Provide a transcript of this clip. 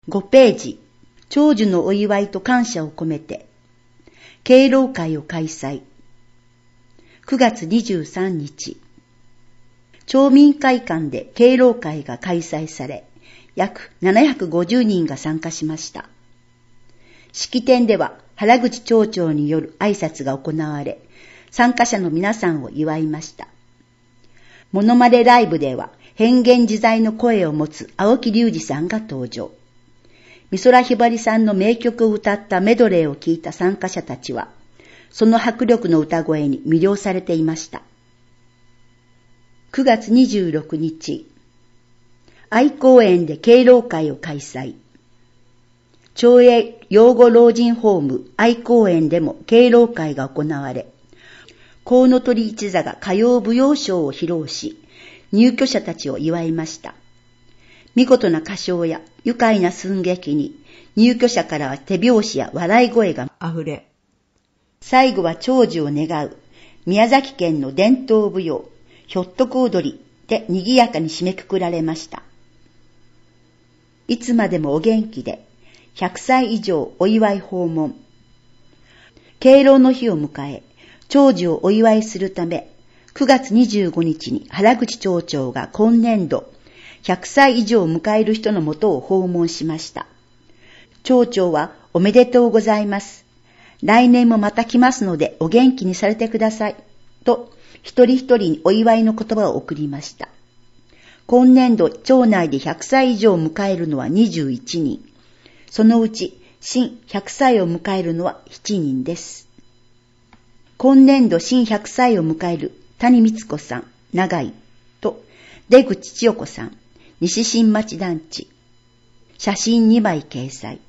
5ページ、長寿のお祝いと感謝を込めて、敬老会を開催。9月23日、町民会館で敬老会が開催され、約750人が参加しました。式典では原口町長による挨拶が行われ、参加者の皆さんを祝いました。モノマネライブでは変幻自在の声を持つ青木隆二さんが登場。美空ひばりさんの名曲を歌ったメドレーを聴いた参加者たちは、その迫力の歌声に魅了されていました。9月26日、愛公園で敬老会を開催。町営養護老人ホーム愛公園でも敬老会が行われ、コウノトリ一座が歌謡舞踊ショーを披露し、入居者たちを祝いました。見事な歌唱や愉快な寸劇に入居者からは手拍子や笑い声があふれ、最後は長寿を願う宮崎県の伝統舞踊ひょっとこ踊りで賑やかに締めくくられました。いつまでもお元気で100歳以上お祝い訪問。敬老の日を迎え、長寿をお祝いするため、9月25日に原口町長が今年度100歳以上を迎える人のもとを訪問しました。町長はおめでとうございます。来年もまた来ますのでお元気にされてください。と一人一人にお祝いの言葉を送りました。今年度町内で100歳以上を迎えるのは21人。そのうち新100歳を迎えるのは7人です。今年度新100歳を迎える谷光子さん、長井と出口千代子さん、西新町団地。写真2枚掲載。